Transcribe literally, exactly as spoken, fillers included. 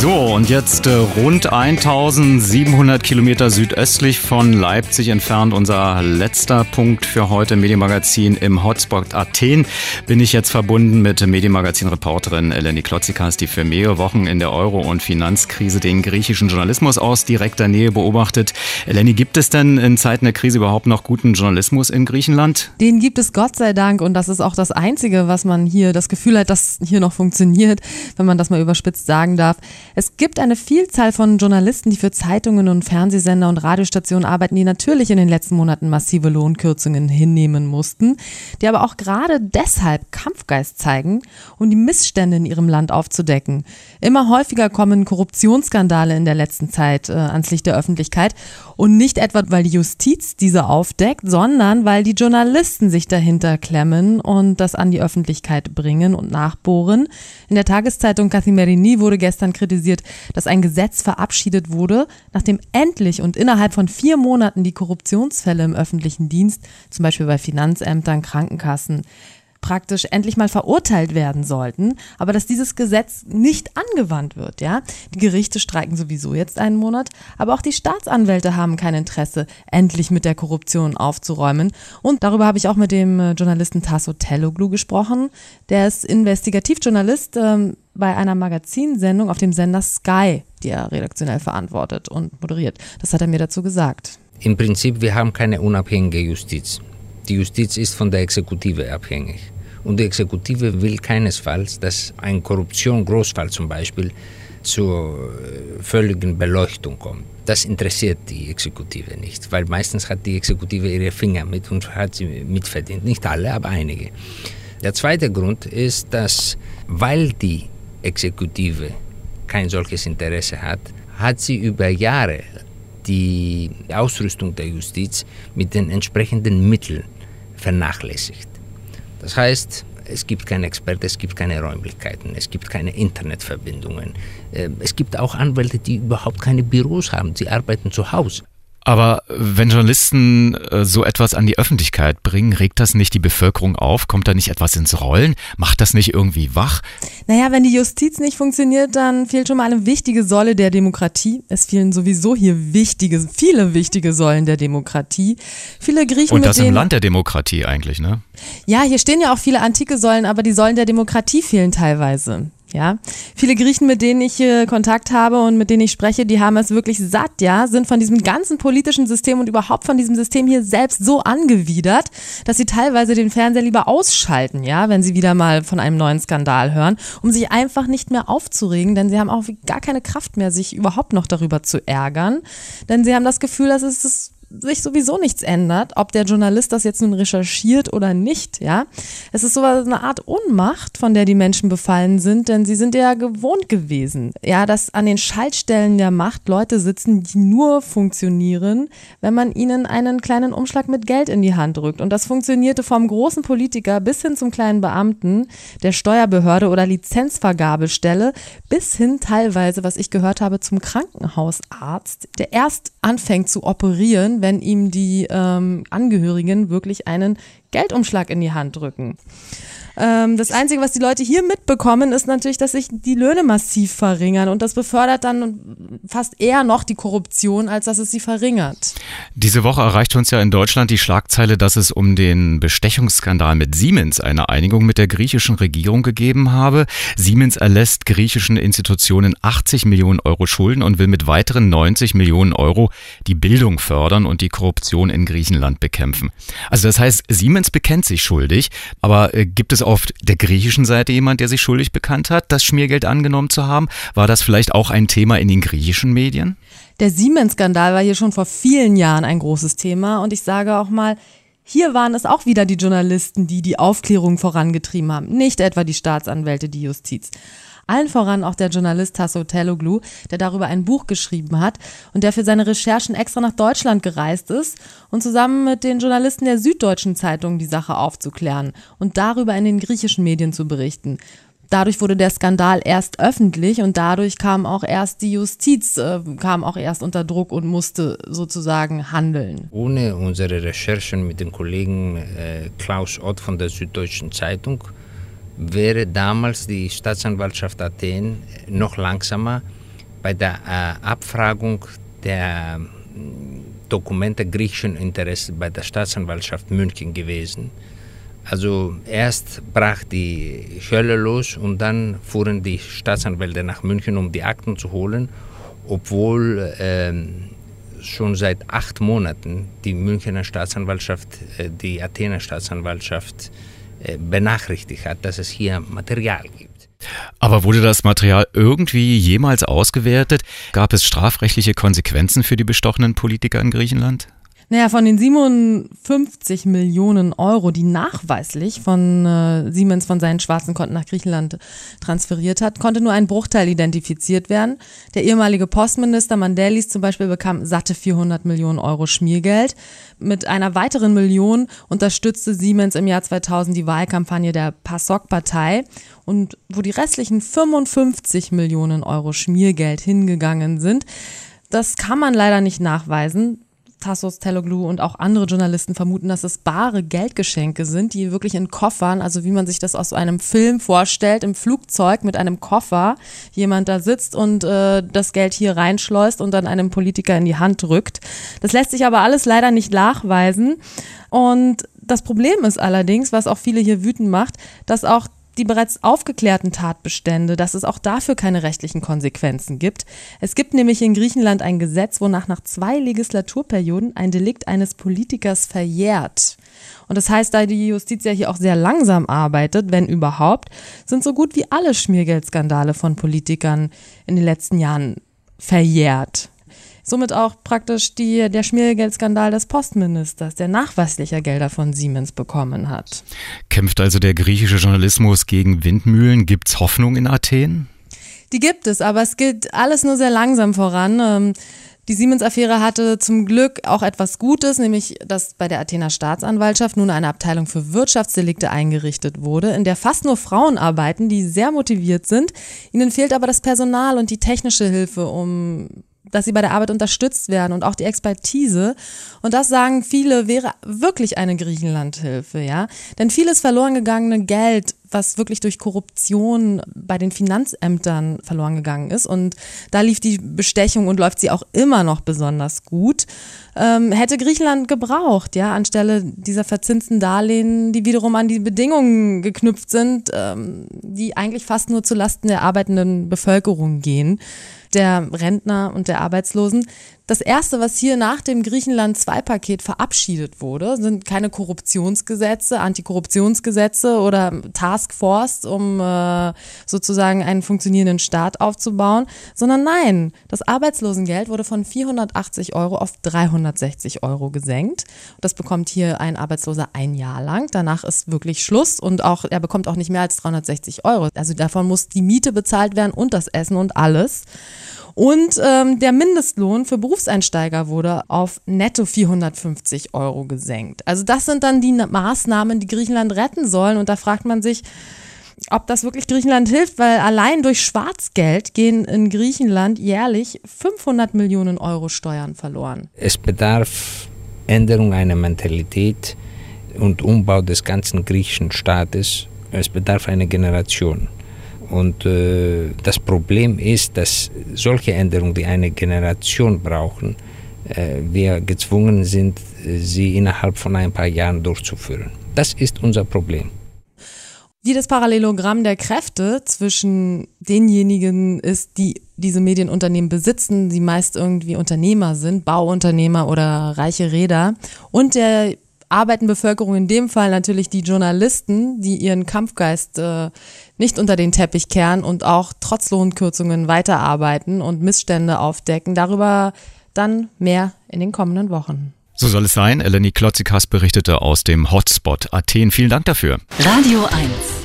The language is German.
So, und jetzt äh, rund eintausendsiebenhundert Kilometer südöstlich von Leipzig entfernt, unser letzter Punkt für heute im Medienmagazin im Hotspot Athen, bin ich jetzt verbunden mit Medienmagazin-Reporterin Eleni Klotsikas, die für mehrere Wochen in der Euro- und Finanzkrise den griechischen Journalismus aus direkter Nähe beobachtet. Eleni, gibt es denn in Zeiten der Krise überhaupt noch guten Journalismus in Griechenland? Den gibt es Gott sei Dank, und das ist auch das Einzige, was man hier das Gefühl hat, dass hier noch funktioniert, wenn man das mal überspitzt sagen darf. Es gibt eine Vielzahl von Journalisten, die für Zeitungen und Fernsehsender und Radiostationen arbeiten, die natürlich in den letzten Monaten massive Lohnkürzungen hinnehmen mussten, die aber auch gerade deshalb Kampfgeist zeigen, um die Missstände in ihrem Land aufzudecken. Immer häufiger kommen Korruptionsskandale in der letzten Zeit äh, ans Licht der Öffentlichkeit, und nicht etwa, weil die Justiz diese aufdeckt, sondern weil die Journalisten sich dahinter klemmen und das an die Öffentlichkeit bringen und nachbohren. In der Tageszeitung Kathimerini wurde gestern kritisiert, dass ein Gesetz verabschiedet wurde, nachdem endlich und innerhalb von vier Monaten die Korruptionsfälle im öffentlichen Dienst, zum Beispiel bei Finanzämtern, Krankenkassen, praktisch endlich mal verurteilt werden sollten, aber dass dieses Gesetz nicht angewandt wird, ja. Die Gerichte streiken sowieso jetzt einen Monat, aber auch die Staatsanwälte haben kein Interesse, endlich mit der Korruption aufzuräumen. Und darüber habe ich auch mit dem Journalisten Tasso Teloglu gesprochen. Der ist Investigativjournalist ähm, bei einer Magazinsendung auf dem Sender Sky, die er redaktionell verantwortet und moderiert. Das hat er mir dazu gesagt. Im Prinzip, wir haben keine unabhängige Justiz. Die Justiz ist von der Exekutive abhängig. Und die Exekutive will keinesfalls, dass ein Korruption-Großfall zum Beispiel zur völligen Beleuchtung kommt. Das interessiert die Exekutive nicht, weil meistens hat die Exekutive ihre Finger mit und hat sie mitverdient. Nicht alle, aber einige. Der zweite Grund ist, dass, weil die Exekutive kein solches Interesse hat, hat sie über Jahre die Ausrüstung der Justiz mit den entsprechenden Mitteln vernachlässigt. Das heißt, es gibt keine Experten, es gibt keine Räumlichkeiten, es gibt keine Internetverbindungen. Es gibt auch Anwälte, die überhaupt keine Büros haben, sie arbeiten zu Hause. Aber wenn Journalisten äh, so etwas an die Öffentlichkeit bringen, regt das nicht die Bevölkerung auf? Kommt da nicht etwas ins Rollen? Macht das nicht irgendwie wach? Naja, wenn die Justiz nicht funktioniert, dann fehlt schon mal eine wichtige Säule der Demokratie. Es fehlen sowieso hier wichtige, viele wichtige Säulen der Demokratie. Viele Griechen Und das mit denen, im Land der Demokratie eigentlich, ne? Ja, hier stehen ja auch viele antike Säulen, aber die Säulen der Demokratie fehlen teilweise. Ja, viele Griechen, mit denen ich äh, Kontakt habe und mit denen ich spreche, die haben es wirklich satt, ja, sind von diesem ganzen politischen System und überhaupt von diesem System hier selbst so angewidert, dass sie teilweise den Fernseher lieber ausschalten, ja, wenn sie wieder mal von einem neuen Skandal hören, um sich einfach nicht mehr aufzuregen, denn sie haben auch gar keine Kraft mehr, sich überhaupt noch darüber zu ärgern, denn sie haben das Gefühl, dass es es sich sowieso nichts ändert, ob der Journalist das jetzt nun recherchiert oder nicht, ja. Es ist so eine Art Ohnmacht, von der die Menschen befallen sind, denn sie sind ja gewohnt gewesen, ja, dass an den Schaltstellen der Macht Leute sitzen, die nur funktionieren, wenn man ihnen einen kleinen Umschlag mit Geld in die Hand drückt. Und das funktionierte vom großen Politiker bis hin zum kleinen Beamten, der Steuerbehörde oder Lizenzvergabestelle, bis hin teilweise, was ich gehört habe, zum Krankenhausarzt, der erst anfängt zu operieren, wenn ihm die ähm, Angehörigen wirklich einen Geldumschlag in die Hand drücken. Ähm, das Einzige, was die Leute hier mitbekommen, ist natürlich, dass sich die Löhne massiv verringern, und das befördert dann fast eher noch die Korruption, als dass es sie verringert. Diese Woche erreicht uns ja in Deutschland die Schlagzeile, dass es um den Bestechungsskandal mit Siemens eine Einigung mit der griechischen Regierung gegeben habe. Siemens erlässt griechischen Institutionen achtzig Millionen Euro Schulden und will mit weiteren neunzig Millionen Euro die Bildung fördern und die Korruption in Griechenland bekämpfen. Also das heißt, Siemens bekennt sich schuldig, aber äh, gibt es auf der griechischen Seite jemand, der sich schuldig bekannt hat, das Schmiergeld angenommen zu haben? War das vielleicht auch ein Thema in den griechischen Medien? Der Siemens-Skandal war hier schon vor vielen Jahren ein großes Thema, und ich sage auch mal, hier waren es auch wieder die Journalisten, die die Aufklärung vorangetrieben haben, nicht etwa die Staatsanwälte, die Justiz. Allen voran auch der Journalist Tasso Teloglu, der darüber ein Buch geschrieben hat und der für seine Recherchen extra nach Deutschland gereist ist und zusammen mit den Journalisten der Süddeutschen Zeitung die Sache aufzuklären und darüber in den griechischen Medien zu berichten. Dadurch wurde der Skandal erst öffentlich und dadurch kam auch erst die Justiz, äh, kam auch erst unter Druck und musste sozusagen handeln. Ohne unsere Recherchen mit dem Kollegen äh, Klaus Ott von der Süddeutschen Zeitung wäre damals die Staatsanwaltschaft Athen noch langsamer bei der äh, Abfragung der Dokumente griechischen Interesses bei der Staatsanwaltschaft München gewesen. Also erst brach die Hölle los und dann fuhren die Staatsanwälte nach München, um die Akten zu holen, obwohl ähm, schon seit acht Monaten die Münchner Staatsanwaltschaft, äh, die Athener Staatsanwaltschaft äh, benachrichtigt hat, dass es hier Material gibt. Aber wurde das Material irgendwie jemals ausgewertet? Gab es strafrechtliche Konsequenzen für die bestochenen Politiker in Griechenland? Naja, von den siebenundfünfzig Millionen Euro, die nachweislich von äh, Siemens von seinen schwarzen Konten nach Griechenland transferiert hat, konnte nur ein Bruchteil identifiziert werden. Der ehemalige Postminister Mandelis zum Beispiel bekam satte vierhundert Millionen Euro Schmiergeld. Mit einer weiteren Million unterstützte Siemens im Jahr zweitausend die Wahlkampagne der PASOK-Partei. Und wo die restlichen fünfundfünfzig Millionen Euro Schmiergeld hingegangen sind, das kann man leider nicht nachweisen. Tassos Teloglu und auch andere Journalisten vermuten, dass es bare Geldgeschenke sind, die wirklich in Koffern, also wie man sich das aus so einem Film vorstellt, im Flugzeug mit einem Koffer jemand da sitzt und äh, das Geld hier reinschleust und dann einem Politiker in die Hand drückt. Das lässt sich aber alles leider nicht nachweisen. Und das Problem ist allerdings, was auch viele hier wütend macht, dass auch die bereits aufgeklärten Tatbestände, dass es auch dafür keine rechtlichen Konsequenzen gibt. Es gibt nämlich in Griechenland ein Gesetz, wonach nach zwei Legislaturperioden ein Delikt eines Politikers verjährt. Und das heißt, da die Justiz ja hier auch sehr langsam arbeitet, wenn überhaupt, sind so gut wie alle Schmiergeldskandale von Politikern in den letzten Jahren verjährt. Somit auch praktisch die, der Schmiergeldskandal des Postministers, der nachweislicher Gelder von Siemens bekommen hat. Kämpft also der griechische Journalismus gegen Windmühlen? Gibt's Hoffnung in Athen? Die gibt es, aber es geht alles nur sehr langsam voran. Die Siemens-Affäre hatte zum Glück auch etwas Gutes, nämlich dass bei der Athener Staatsanwaltschaft nun eine Abteilung für Wirtschaftsdelikte eingerichtet wurde, in der fast nur Frauen arbeiten, die sehr motiviert sind. Ihnen fehlt aber das Personal und die technische Hilfe, um dass sie bei der Arbeit unterstützt werden und auch die Expertise. Und das sagen viele, wäre wirklich eine Griechenlandhilfe, ja. Denn vieles verloren gegangene Geld, was wirklich durch Korruption bei den Finanzämtern verloren gegangen ist. Und da lief die Bestechung und läuft sie auch immer noch besonders gut. Ähm, hätte Griechenland gebraucht, ja, anstelle dieser verzinsten Darlehen, die wiederum an die Bedingungen geknüpft sind, ähm, die eigentlich fast nur zulasten der arbeitenden Bevölkerung gehen, der Rentner und der Arbeitslosen. Das Erste, was hier nach dem Griechenland-zwei-Paket verabschiedet wurde, sind keine Korruptionsgesetze, Antikorruptionsgesetze oder Taskforce, um äh, sozusagen einen funktionierenden Staat aufzubauen, sondern nein, das Arbeitslosengeld wurde von vierhundertachtzig Euro auf dreihundertsechzig Euro gesenkt. Das bekommt hier ein Arbeitsloser ein Jahr lang. Danach ist wirklich Schluss und auch er bekommt auch nicht mehr als dreihundertsechzig Euro. Also davon muss die Miete bezahlt werden und das Essen und alles. Und ähm, der Mindestlohn für Berufseinsteiger wurde auf netto vierhundertfünfzig Euro gesenkt. Also das sind dann die Maßnahmen, die Griechenland retten sollen. Und da fragt man sich, ob das wirklich Griechenland hilft, weil allein durch Schwarzgeld gehen in Griechenland jährlich fünfhundert Millionen Euro Steuern verloren. Es bedarf Änderung einer Mentalität und Umbau des ganzen griechischen Staates. Es bedarf einer Generation. Und äh, das Problem ist, dass solche Änderungen, die eine Generation brauchen, äh, wir gezwungen sind, sie innerhalb von ein paar Jahren durchzuführen. Das ist unser Problem. Wie das Parallelogramm der Kräfte zwischen denjenigen ist, die diese Medienunternehmen besitzen, die meist irgendwie Unternehmer sind, Bauunternehmer oder reiche Räder, und der arbeitenden Bevölkerung, in dem Fall natürlich die Journalisten, die ihren Kampfgeist äh, nicht unter den Teppich kehren und auch trotz Lohnkürzungen weiterarbeiten und Missstände aufdecken. Darüber dann mehr in den kommenden Wochen. So soll es sein. Eleni Klotzikas berichtete aus dem Hotspot Athen. Vielen Dank dafür. Radio eins.